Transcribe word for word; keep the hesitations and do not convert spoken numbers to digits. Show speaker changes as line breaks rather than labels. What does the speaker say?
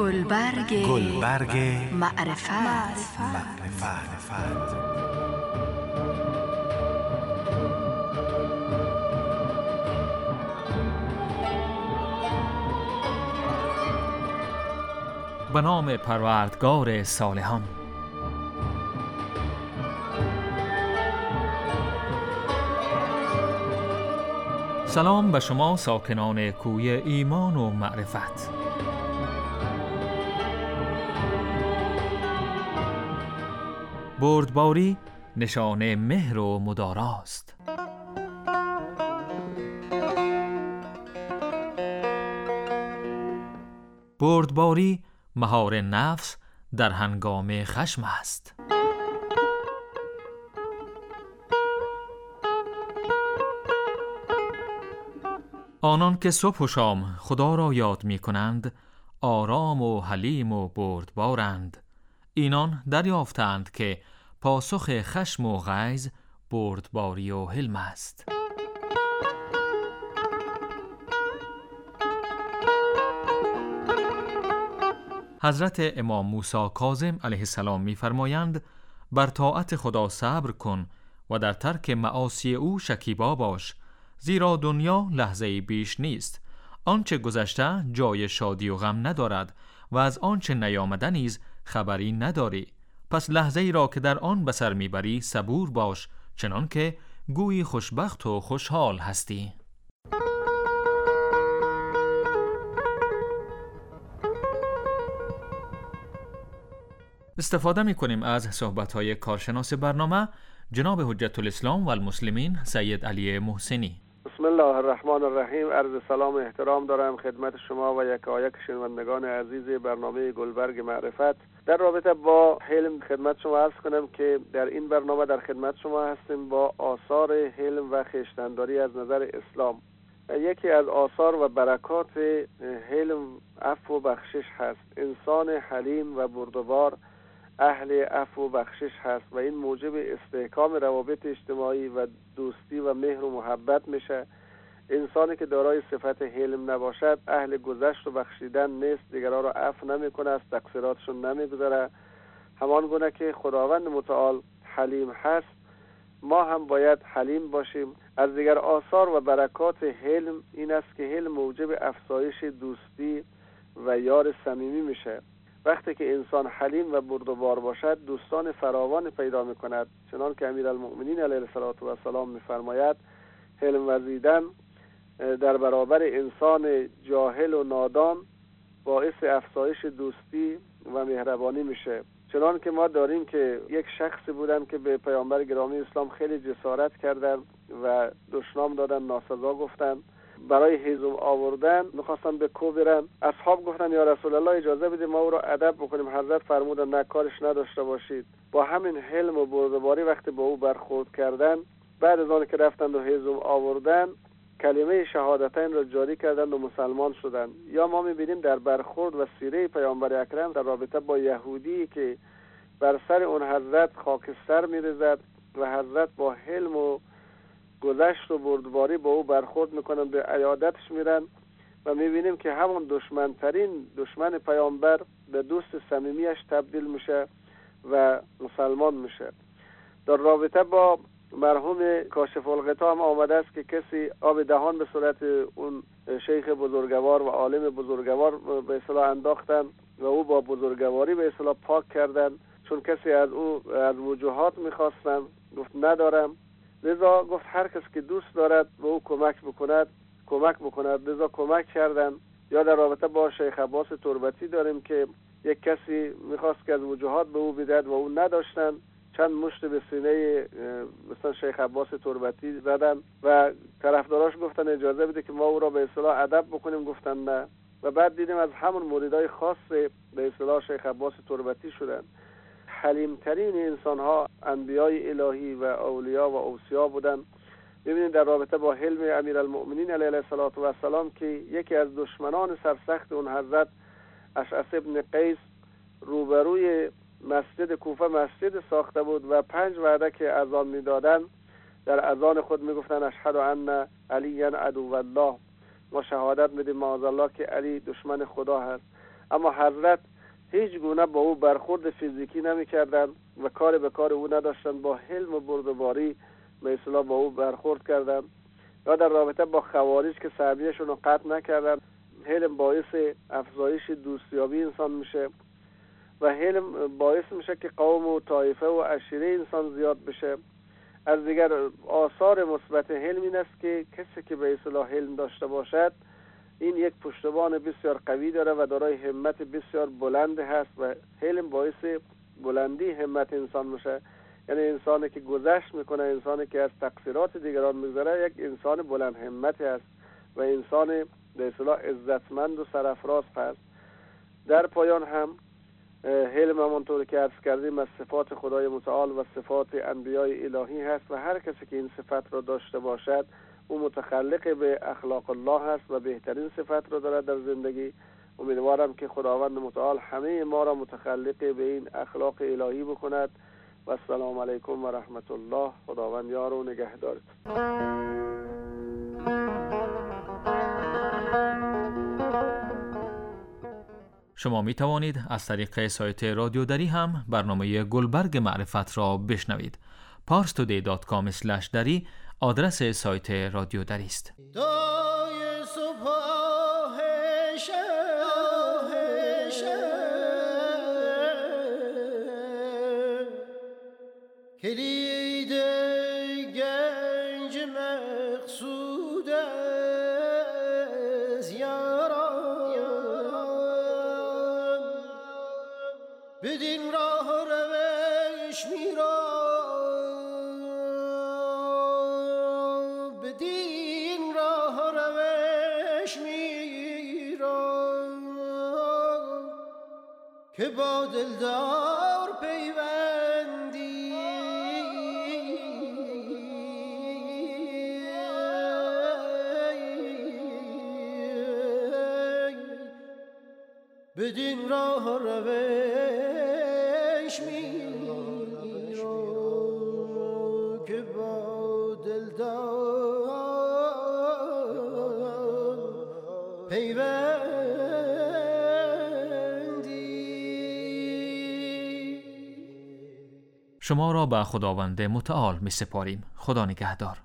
گلبرگ
گلبرگ
معرفت,
معرفت. معرفت.
به نام پروردگار صالحان. سلام به شما ساکنان کوی ایمان و معرفت. بردباری نشانه مهر و مداراست. بردباری مهار نفس در هنگام خشم است. آنان که صبح و شام خدا را یاد می کنند آرام و حلیم و بردبارند. اینان دریافتند که پاسخ خشم و غیظ بردباری و حلم است. حضرت امام موسی کاظم علیه السلام می فرمایند بر طاعت خدا صبر کن و در ترک معاصی او شکیبا باش، زیرا دنیا لحظه‌ای بیش نیست. آنچه گذشته جای شادی و غم ندارد و از آنچه نیامده نیز خبری نداری. پس لحظه‌ای را که در آن بسر میبری صبور باش، چنان که گویی خوشبخت و خوشحال هستی. استفاده می‌کنیم از صحبت‌های کارشناس برنامه جناب حجت الاسلام و المسلمین سید علی محسنی.
بسم الله الرحمن الرحیم. عرض سلام و احترام دارم خدمت شما و یکایک شنوندگان عزیز برنامه گلبرگ معرفت. در رابطه با حلم خدمت شما عرض کنم که در این برنامه در خدمت شما هستیم با آثار حلم و خویشتن‌داری از نظر اسلام. یکی از آثار و برکات حلم عفو و بخشش هست. انسان حلیم و بردبار اهل عفو و بخشش هست و این موجب استحکام روابط اجتماعی و دوستی و مهر و محبت میشه. انسانی که دارای صفت حلم نباشد اهل گذشت و بخشیدن نیست، دیگران را عفو نمیکنه، از تقصیراتشون نمیگذره. همان گونه که خداوند متعال حلیم هست، ما هم باید حلیم باشیم. از دیگر آثار و برکات حلم این است که حلم موجب افزایش دوستی و یار صمیمی میشه. وقتی که انسان حلیم و بردبار باشد دوستان فراوان پیدا میکند، چنان که امیرالمؤمنین علیه السلام میفرماید حلم ورزیدن در برابر انسان جاهل و نادان باعث افزایش دوستی و مهربانی میشه. چنان که ما داریم که یک شخصی بودن که به پیامبر گرامی اسلام خیلی جسارت کردن و دشنام دادن، ناسزا گفتن، برای هیزم آوردن میخواستن به کو برن. اصحاب گفتن یا رسول الله اجازه بده ما او را ادب بکنیم. حضرت فرمودن نه، کارش نداشته باشید. با همین حلم و بردباری وقتی با او برخورد کردن، بعد از آن که رفتند و هیزم آوردن کلمه شهادتین را جاری کردند و مسلمان شدند. یا ما میبینیم در برخورد و سیره پیامبر اکرم در رابطه با یهودی که بر سر اون حضرت خاکستر میریزد و حضرت با حلم و گذشت و بردباری با او برخورد میکنن، به عیادتش میرن و میبینیم که همون دشمنترین دشمن پیامبر به دوست صمیمیش تبدیل میشه و مسلمان میشه. در رابطه با مرحوم کاشف الغطا هم آمده است که کسی آب دهان به صورت اون شیخ بزرگوار و عالم بزرگوار به اصطلاح انداختن و او با بزرگواری به اصطلاح پاک کردن، چون کسی از او از وجوهات میخواستن، گفت ندارم. لذا گفت هر کس که دوست دارد به او کمک بکند کمک بکند. لذا کمک کردن. یا در رابطه با شیخ عباس تربتی داریم که یک کسی میخواست که از وجوهات به او بدهد و او نداشتن، چند مشت به سینه مثلا شیخ عباس تربتی زدن و طرفداراش گفتن اجازه بده که ما او را به اصطلاح ادب بکنیم، گفتن نه. و بعد دیدیم از همون مریدای خاص به اصطلاح شیخ عباس تربتی شدن. حلیمترین انسان ها انبیای الهی و اولیا و اوصیا بودن. ببینید در رابطه با حلم امیرالمؤمنین علیه السلام که یکی از دشمنان سرسخت اون حضرت اشعث ابن قیس روبروی مسجد کوفه مسجد ساخته بود و پنج وعده که اذان میدادن در اذان خود میگفتن اشهد ان علی عدو الله، ما شهادت میدیم معاذ الله که علی دشمن خدا هست. اما حضرت هیچ گونه با او برخورد فیزیکی نمی کردن و کار به کار او نداشتن، با حلم و بردباری به اصطلاح با او برخورد کردن. یا در رابطه با خوارج که صحابیشون رو قطع نکردن، حلم باعث افزایش دوستیابی انسان میشه و حلم باعث میشه که قوم و طایفه و عشیره انسان زیاد بشه. از دیگر آثار مثبت حلم این است که کسی که به اصطلاح حلم داشته باشد این یک پشتوان بسیار قوی داره و دارای همت بسیار بلند هست و حلم باعث بلندی همت انسان میشه. یعنی انسانی که گذشت میکنه، انسانی که از تقصیرات دیگران میگذره، یک انسان بلند همت است و انسان به اصطلاح عزتمند و سرافراز هست. در پایان هم حلم همانطور که عرض کردیم از صفات خدای متعال و صفات انبیای الهی هست و هر کسی که این صفت را داشته باشد او متخلق به اخلاق الله هست و بهترین صفت را دارد در زندگی. امیدوارم که خداوند متعال همه ما را متخلق به این اخلاق الهی بکند و السلام علیکم و رحمت الله. خداوند یار و نگهدارت.
شما می توانید از طریق سایت رادیو دری هم برنامه گلبرگ معرفت را بشنوید. پارس تودی دات کام اسلش دری آدرس سایت رادیو دری است.
کلید گنج مقصود از یاران بدین راه روش میرم، بدین راه روش میرم که با دلدار پیوندی بدین راه روش میرم که با دلدار پیوندی.
شما را به خداوند متعال می سپاریم. خدا نگهدار.